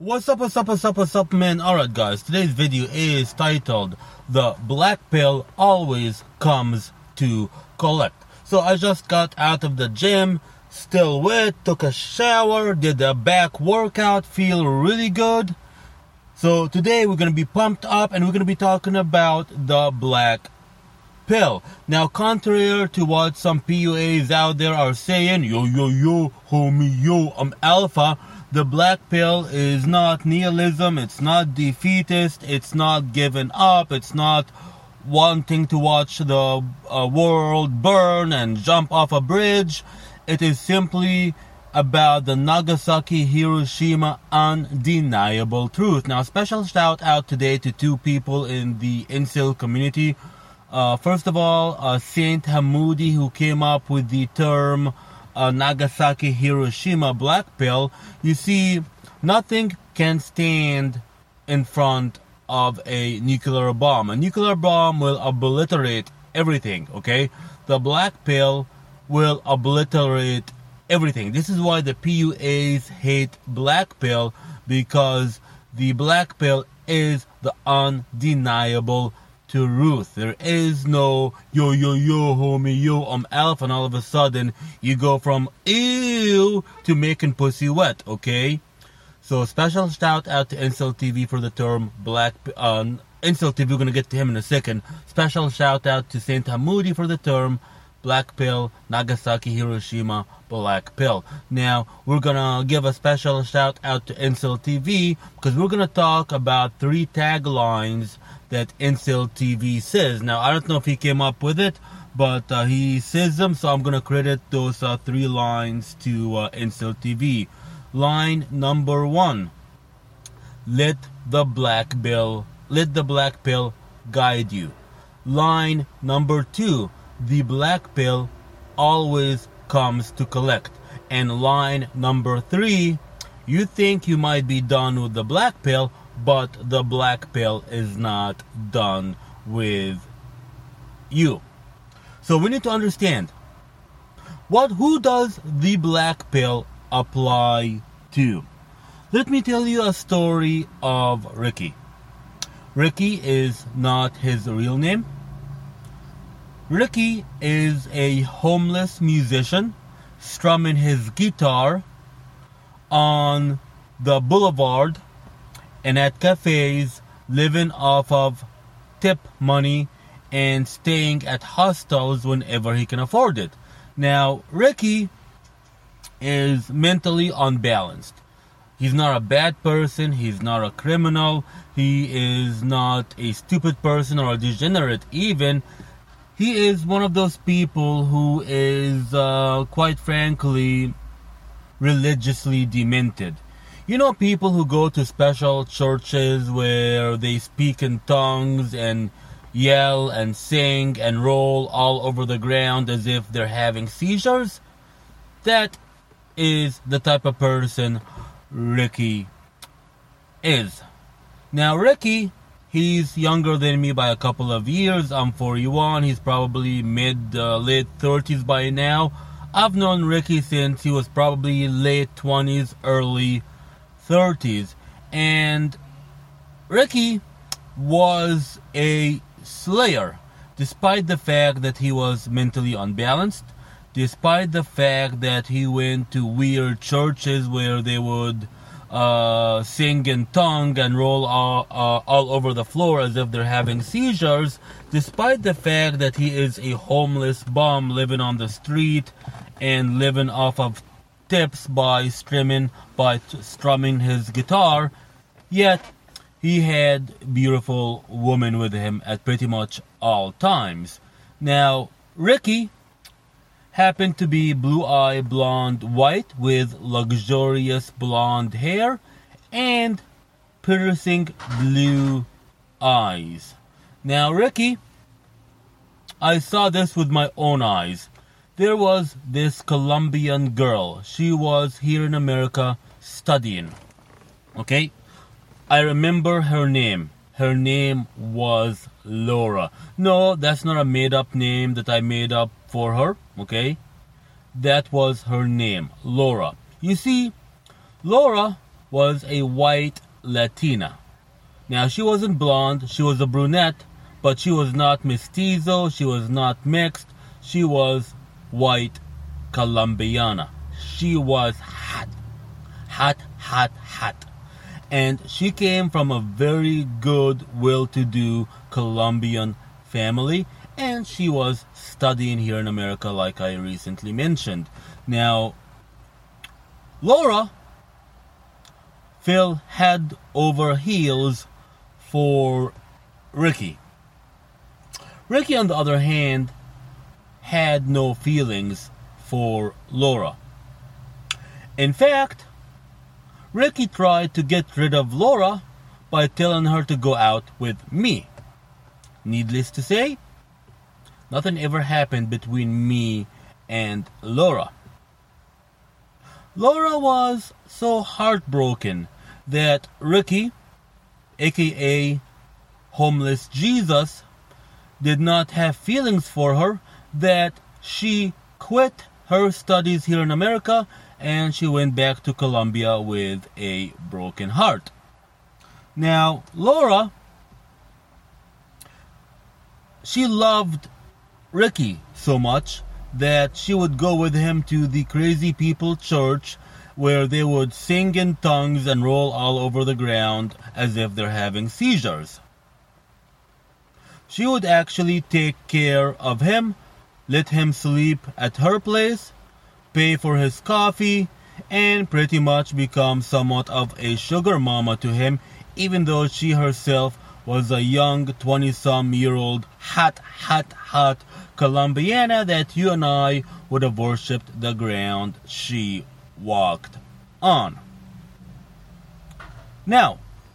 What's up, man? Alright, guys, today's video is titled The Black Pill Always Comes to Collect. So I just got out of the gym, still wet, took a shower, did a back workout, feel really good. So today we're going to be pumped up and we're going to be talking about the black pill. Now, contrary to what some PUAs out there are saying, yo, homie, yo, I'm alpha. The black pill is not nihilism, it's not defeatist, it's not giving up, it's not wanting to watch the world burn and jump off a bridge. It is simply about the Nagasaki Hiroshima undeniable truth. Now, special shout out today to two people in the incel community. First of all, Saint Hamoudi, who came up with the term Nagasaki Hiroshima black pill. You see, nothing can stand in front of a nuclear bomb. A nuclear bomb will obliterate everything, okay? The black pill will obliterate everything. This is why the PUAs hate black pill, because the black pill is the undeniable truth. There is no yo homie, yo, I'm alpha, and all of a sudden you go from ew to making pussy wet, okay? So special shout out to Incel TV for the term black Incel TV, we're gonna get to him in a second. Special shout out to Saint Hamoudi for the term black pill, Nagasaki Hiroshima black pill. Now we're gonna give a special shout out to Incel TV because we're gonna talk about 3 taglines that Incel TV says. Now, I don't know if he came up with it, but he says them, so I'm going to credit those 3 lines to Incel TV. Line number 1, let the black pill guide you. Line number 2, the black pill always comes to collect. And line number 3, you think you might be done with the black pill, but the black pill is not done with you. So we need to understand, who does the black pill apply to? Let me tell you a story of Ricky. Ricky is not his real name. Ricky is a homeless musician strumming his guitar on the boulevard and at cafes, living off of tip money and staying at hostels whenever he can afford it. Now, Ricky is mentally unbalanced. He's not a bad person, he's not a criminal, he is not a stupid person or a degenerate even. He is one of those people who is, quite frankly, religiously demented. You know, people who go to special churches where they speak in tongues and yell and sing and roll all over the ground as if they're having seizures? That is the type of person Ricky is. Now, Ricky, he's younger than me by a couple of years. I'm 41. He's probably late 30s by now. I've known Ricky since he was probably late 20s, early 30s, and Ricky was a slayer, despite the fact that he was mentally unbalanced, despite the fact that he went to weird churches where they would sing in tongue and roll all over the floor as if they're having seizures, despite the fact that he is a homeless bum living on the street and living off of tips by strumming his guitar, yet he had beautiful women with him at pretty much all times. Now, Ricky happened to be blue-eyed, blonde, white with luxurious blonde hair and piercing blue eyes. Now, Ricky, I saw this with my own eyes. There was this Colombian girl. She was here in America studying. Okay? I remember her name. Her name was Laura. No, that's not a made-up name that I made up for her. Okay? That was her name, Laura. You see, Laura was a white Latina. Now, she wasn't blonde, she was a brunette, but she was not mestizo, she was not mixed, she was white Colombiana. She was hot. Hot, hot, hot. And she came from a very good, well-to-do Colombian family, and she was studying here in America, like I recently mentioned. Now, Laura fell head over heels for Ricky. Ricky, on the other hand, had no feelings for Laura. In fact, Ricky tried to get rid of Laura by telling her to go out with me. Needless to say, nothing ever happened between me and Laura. Laura was so heartbroken that Ricky, aka Homeless Jesus, did not have feelings for her, that she quit her studies here in America and she went back to Colombia with a broken heart. Now, Laura, she loved Ricky so much that she would go with him to the Crazy People Church, where they would sing in tongues and roll all over the ground as if they're having seizures. She would actually take care of him, let him sleep at her place, pay for his coffee, and pretty much become somewhat of a sugar mama to him, even though she herself was a young 20-some-year-old hot Colombiana that you and I would have worshipped the ground she walked on. Now,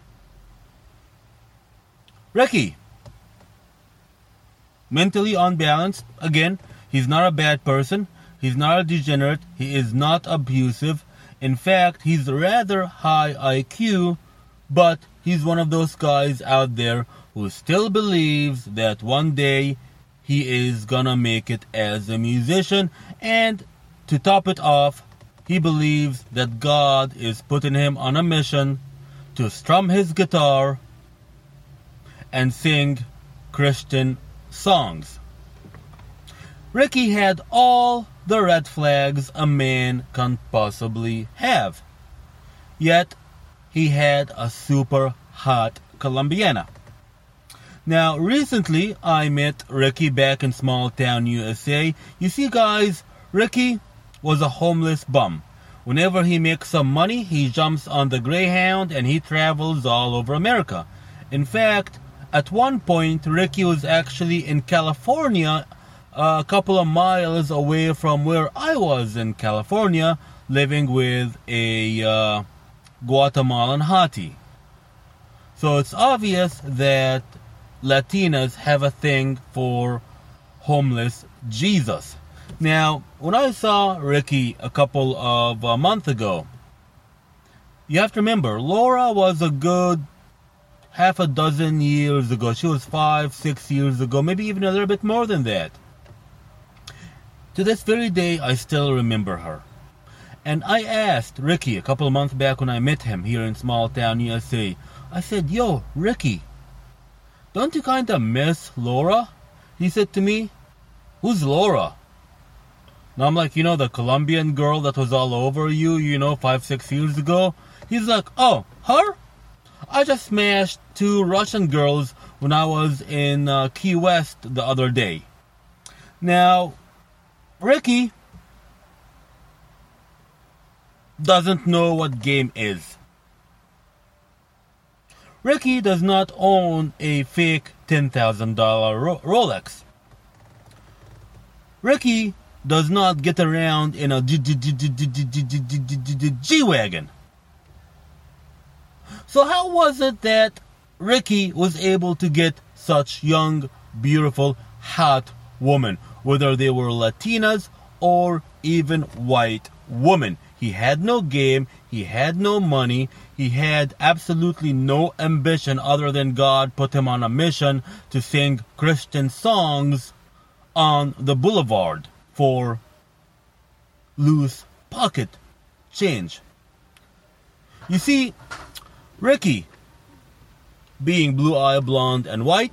Ricky, mentally unbalanced. Again, he's not a bad person. He's not a degenerate. He is not abusive. In fact, he's rather high IQ, but he's one of those guys out there who still believes that one day he is gonna make it as a musician. And to top it off, he believes that God is putting him on a mission to strum his guitar and sing Christian songs. Ricky had all the red flags a man can possibly have. Yet, he had a super hot Colombiana. Now, recently, I met Ricky back in small town USA. You see, guys, Ricky was a homeless bum. Whenever he makes some money, he jumps on the Greyhound and he travels all over America. In fact, at one point, Ricky was actually in California, a couple of miles away from where I was in California, living with a Guatemalan hottie. So it's obvious that Latinas have a thing for homeless Jesus. Now, when I saw Ricky a couple of months ago, you have to remember, Laura was a good half a dozen years ago. She was 5-6 years ago, maybe even a little bit more than that. To this very day, I still remember her. And I asked Ricky a couple of months back when I met him here in small town USA, I said, "Yo, Ricky, don't you kind of miss Laura?" He said to me, "Who's Laura?" And I'm like, the Colombian girl that was all over you, 5-6 years ago. He's like, "Oh, her? I just smashed 2 Russian girls when I was in Key West the other day." Now, Ricky doesn't know what game is. Ricky does not own a fake $10,000 Rolex. Ricky does not get around in a G-Wagon. So how was it that Ricky was able to get such young, beautiful, hot women, whether they were Latinas or even white women? He had no game, he had no money, he had absolutely no ambition other than God put him on a mission to sing Christian songs on the boulevard for loose pocket change. You see, Ricky, being blue-eyed, blonde, and white,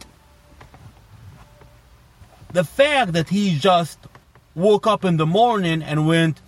the fact that he just woke up in the morning and went,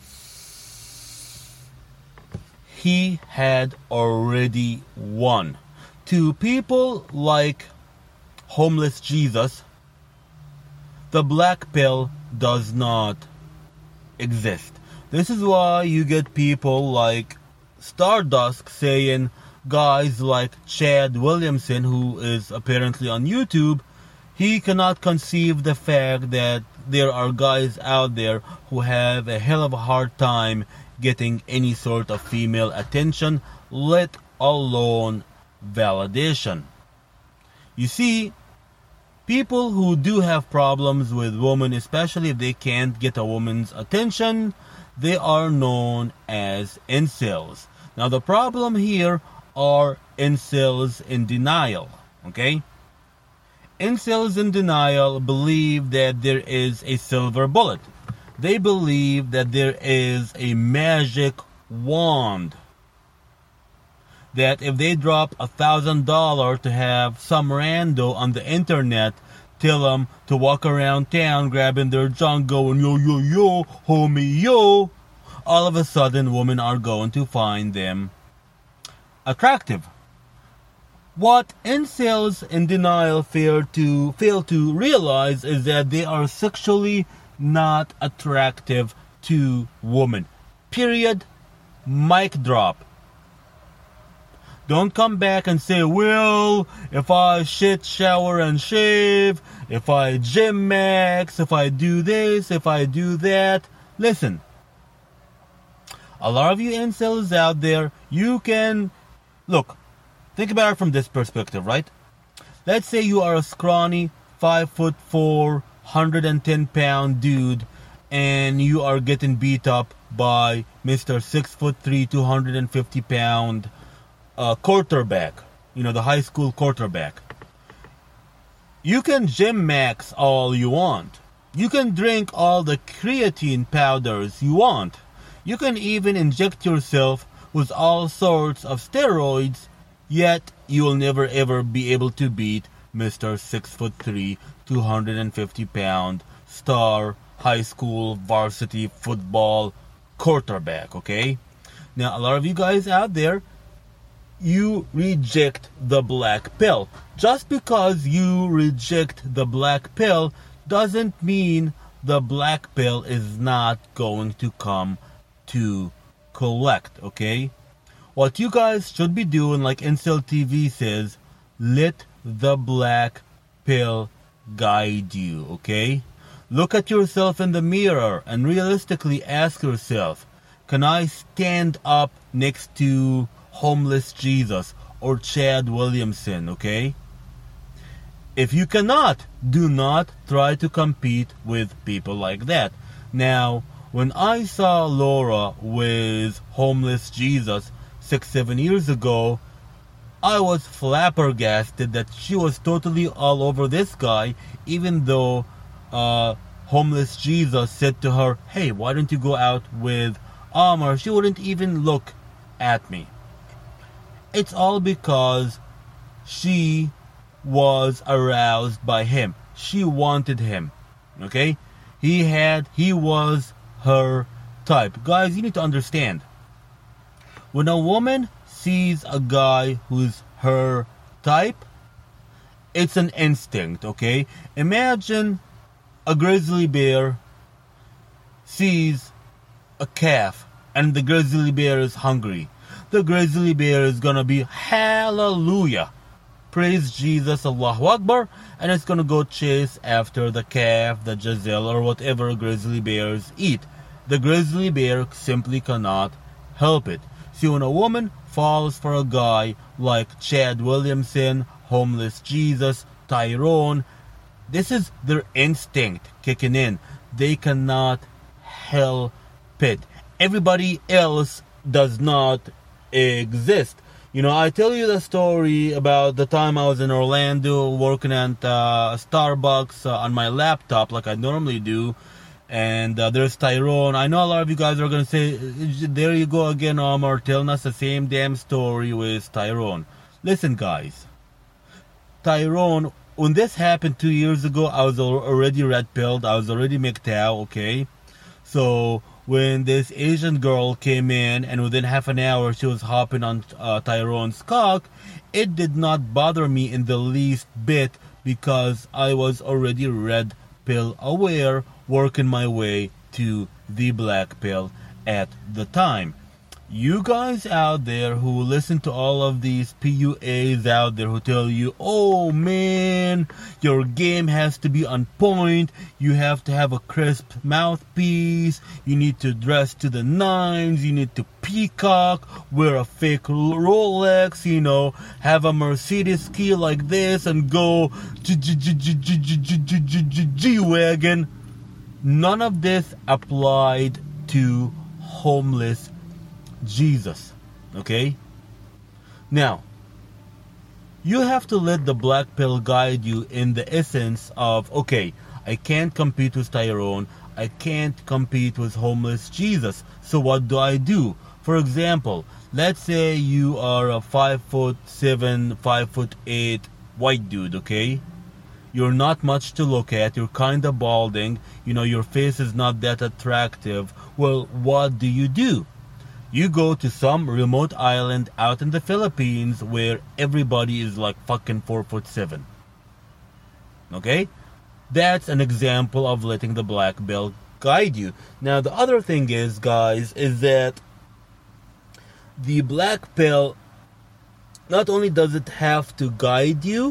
he had already won. To people like homeless Jesus, the black pill does not exist. This is why you get people like Stardust saying, guys like Chad Williamson, who is apparently on YouTube, he cannot conceive the fact that there are guys out there who have a hell of a hard time getting any sort of female attention, let alone validation. You see, people who do have problems with women, especially if they can't get a woman's attention, they are known as incels. Now the problem here are incels in denial, okay? Incels in denial believe that there is a silver bullet. They believe that there is a magic wand. That if they drop $1,000 to have some rando on the internet tell them to walk around town grabbing their junk going yo yo yo, homie yo, all of a sudden women are going to find them attractive. What incels in denial fail to realize is that they are sexually not attractive to women. Period. Mic drop. Don't come back and say, well, if I shit, shower, and shave, if I gym max, if I do this, if I do that. Listen, a lot of you incels out there, you can... Look, think about it from this perspective, right? Let's say you are a scrawny, 5'4", 110-pound dude, and you are getting beat up by Mr. 6'3", 250-pound quarterback. You know, the high school quarterback. You can gym max all you want. You can drink all the creatine powders you want. You can even inject yourself with all sorts of steroids, yet you will never ever be able to beat Mr. 6'3", 250-pound star high school varsity football quarterback, okay? Now, a lot of you guys out there, you reject the black pill. Just because you reject the black pill doesn't mean the black pill is not going to come to collect, okay? What you guys should be doing, like Incel TV says, let the black pill guide you, okay? Look at yourself in the mirror and realistically ask yourself, can I stand up next to homeless Jesus or Chad Williamson, okay? If you cannot, do not try to compete with people like that. Now, when I saw Laura with homeless Jesus 6-7 years ago, I was flabbergasted that she was totally all over this guy, even though homeless Jesus said to her, hey, why don't you go out with Amar? She wouldn't even look at me. It's all because she was aroused by him. She wanted him. Okay? He was her type. Guys, you need to understand. When a woman sees a guy who's her type, it's an instinct, okay? Imagine a grizzly bear sees a calf and the grizzly bear is hungry. The grizzly bear is gonna be hallelujah, praise Jesus, Allahu Akbar, and it's gonna go chase after the calf, the gazelle, or whatever grizzly bears eat. The grizzly bear simply cannot help it. See, when a woman falls for a guy like Chad Williamson, homeless Jesus, Tyrone, this is their instinct kicking in. They cannot help it. Everybody else does not exist. You know, I tell you the story about the time I was in Orlando working at Starbucks on my laptop like I normally do, And there's Tyrone. I know a lot of you guys are going to say, there you go again, Omar, telling us the same damn story with Tyrone. Listen, guys. Tyrone, when this happened 2 years ago, I was already red-pilled. I was already MGTOW, okay? So, when this Asian girl came in, and within half an hour she was hopping on Tyrone's cock, it did not bother me in the least bit because I was already red pill aware, working my way to the black pill at the time. You guys out there who listen to all of these PUAs out there who tell you, oh man, your game has to be on point, you have to have a crisp mouthpiece, you need to dress to the nines, you need to peacock, wear a fake Rolex, have a Mercedes key like this and go G-Wagon. None of this applied to homeless Jesus, okay? Now, you have to let the black pill guide you in the essence of, okay, I can't compete with Tyrone, I can't compete with homeless Jesus, so what do? For example, let's say you are a 5'7", 5'8" white dude, okay? You're not much to look at, you're kinda balding, your face is not that attractive. Well, what do? You go to some remote island out in the Philippines where everybody is like fucking 4'7". Okay? That's an example of letting the black pill guide you. Now, the other thing is, guys, is that the black pill, not only does it have to guide you,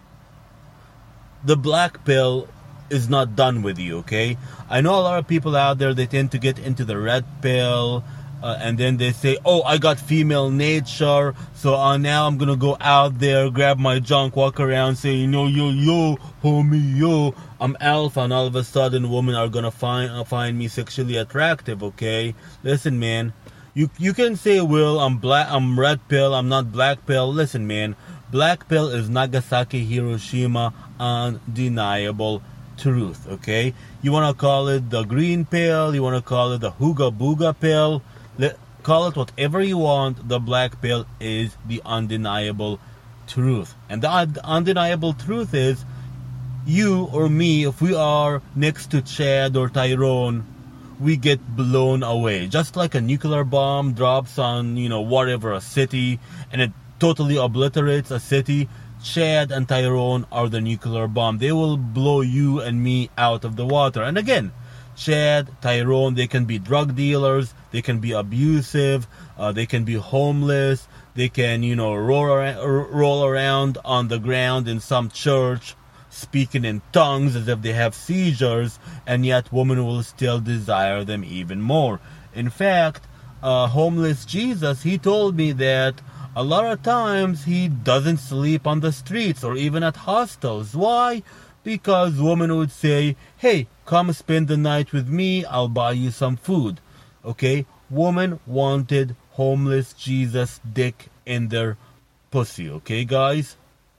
the black pill is not done with you, okay? I know a lot of people out there, they tend to get into the red pill, and then they say, oh, I got female nature, so now I'm gonna go out there, grab my junk, walk around, say, yo, homie, yo, I'm alpha, and all of a sudden women are gonna find me sexually attractive, okay? Listen, man, you can say, well, I'm red pill, I'm not black pill. Listen, man, black pill is Nagasaki, Hiroshima, undeniable truth, okay? You wanna call it the green pill, you wanna call it the Hooga Booga pill, call it whatever you want, the black pill is the undeniable truth. And the undeniable truth is, you or me, if we are next to Chad or Tyrone, we get blown away. Just like a nuclear bomb drops on, whatever, a city, and it totally obliterates a city, Chad and Tyrone are the nuclear bomb. They will blow you and me out of the water. And again, Chad, Tyrone, they can be drug dealers, they can be abusive, they can be homeless, they can, roll around on the ground in some church, speaking in tongues as if they have seizures, and yet women will still desire them even more. In fact, homeless Jesus, he told me that a lot of times he doesn't sleep on the streets or even at hostels. Why? Because women would say, hey, come spend the night with me, I'll buy you some food. Okay? Women wanted homeless Jesus' dick in their pussy. Okay, guys?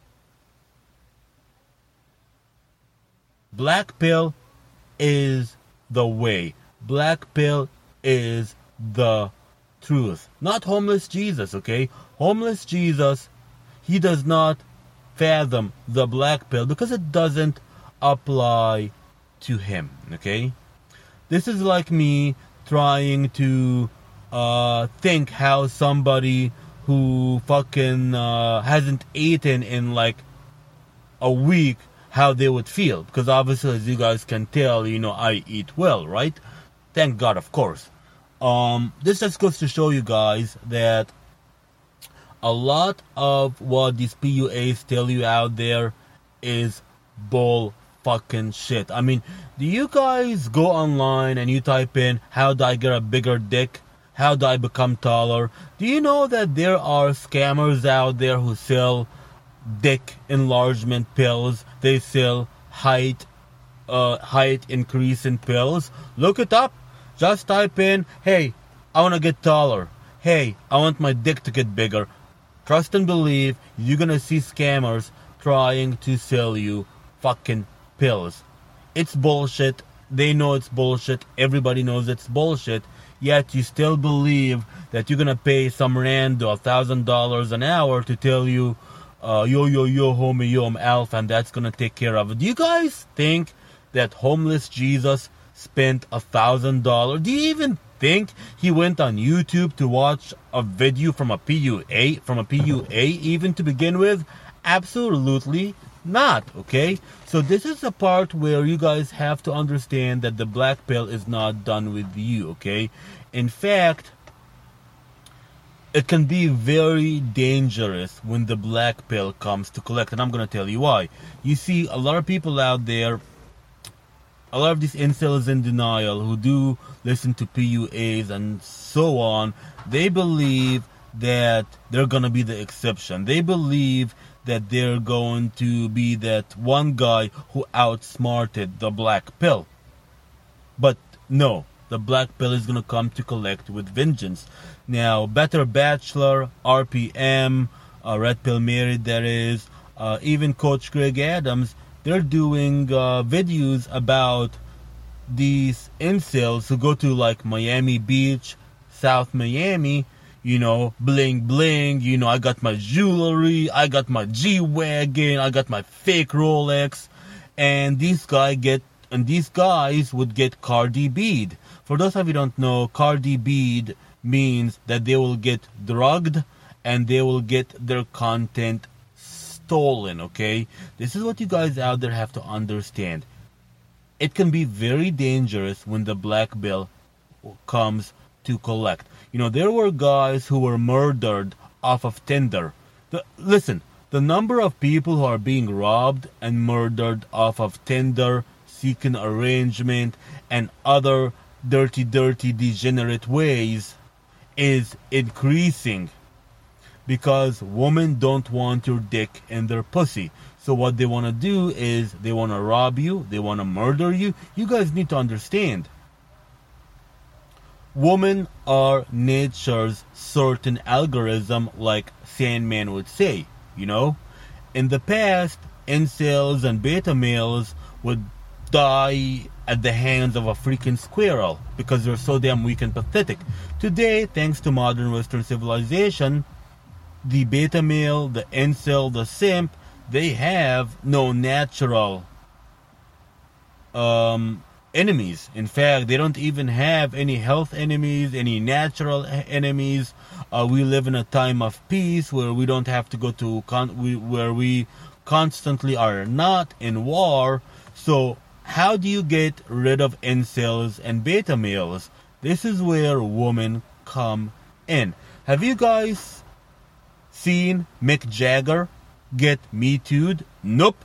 Black pill is the way. Black pill is the truth. Not homeless Jesus, okay? Homeless Jesus, he does not fathom the black pill because it doesn't apply to him, okay? This is like me trying to think how somebody who fucking hasn't eaten in like a week, how they would feel. Because obviously, as you guys can tell, I eat well, right? Thank God, of course. This just goes to show you guys that a lot of what these PUAs tell you out there is bull fucking shit. I mean, do you guys go online and you type in, how do I get a bigger dick? How do I become taller? Do you know that there are scammers out there who sell dick enlargement pills? They sell height increase in pills. Look it up. Just type in, hey, I want to get taller. Hey, I want my dick to get bigger. Trust and believe, you're gonna see scammers trying to sell you fucking pills. It's bullshit. they know it's bullshit. Everybody knows it's bullshit. Yet you still believe that you're gonna pay some rando $1,000 an hour to tell you, yo, homie, yo, I'm Alpha, and that's gonna take care of it. Do you guys think that homeless Jesus spent $1,000? Do you even think he went on YouTube to watch a video from a PUA even to begin with? Absolutely not, okay? So this is the part where you guys have to understand that the black pill is not done with you, okay? In fact, it can be very dangerous when the black pill comes to collect, and I'm going to tell you why. You see, a lot of people out there, a lot of these incels in denial who do listen to PUAs and so on, they believe that they're going to be the exception. They believe that they're going to be that one guy who outsmarted the black pill. But no, the black pill is going to come to collect with vengeance. Now, Better Bachelor, RPM, Red Pill Married, that is, even Coach Greg Adams, they're doing videos about these incels who go to like Miami Beach, South Miami, you know, bling bling, you know, I got my jewelry, I got my G-Wagon, I got my fake Rolex, and these guys would get Cardi B'd. For those of you who don't know, Cardi B'd means that they will get drugged and they will get their content stolen, okay? This is what you guys out there have to understand. It can be very dangerous when the black bill comes to collect. You know, there were guys who were murdered off of Tinder. Listen, the number of people who are being robbed and murdered off of Tinder, seeking arrangement, and other dirty, degenerate ways is increasing. Because women don't want your dick in their pussy. So what they want to do is they want to rob you, they want to murder you. You guys need to understand. Women are nature's certain algorithm, like Sandman would say, you know. In the past, incels and beta males would die at the hands of a freaking squirrel because they're so damn weak and pathetic. Today, thanks to modern Western civilization, the beta male, the incel, the simp, they have no natural enemies. In fact, they don't even have any health enemies, any natural enemies. We live in a time of peace where we don't have to go to where we constantly are not in war. So how do you get rid of incels and beta males? This is where women come in. Have you guys seen Mick Jagger get Me Too'd? Nope.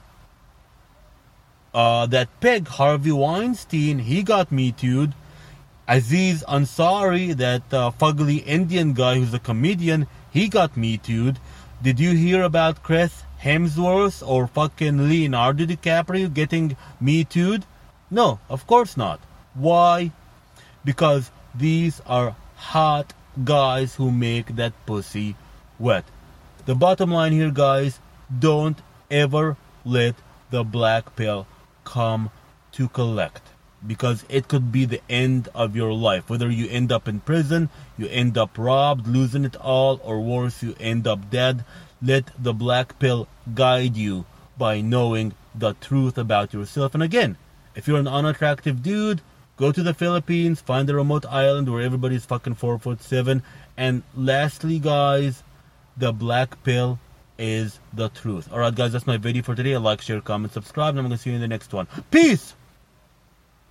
That pig, Harvey Weinstein, he got Me Too'd. Aziz Ansari, that fugly Indian guy who's a comedian, he got Me Too'd. Did you hear about Chris Hemsworth or fucking Leonardo DiCaprio getting Me Too'd? No, of course not. Why? Because these are hot guys who make that pussy wet. The bottom line here, guys, don't ever let the black pill come to collect, because it could be the end of your life. Whether you end up in prison, you end up robbed, losing it all, or worse, you end up dead. Let the black pill guide you by knowing the truth about yourself. And again, if you're an unattractive dude, go to the Philippines, find a remote island where everybody's fucking 4'7". And lastly, guys, the black pill is the truth. Alright guys, that's my video for today. Like, share, comment, subscribe, and I'm gonna see you in the next one. Peace!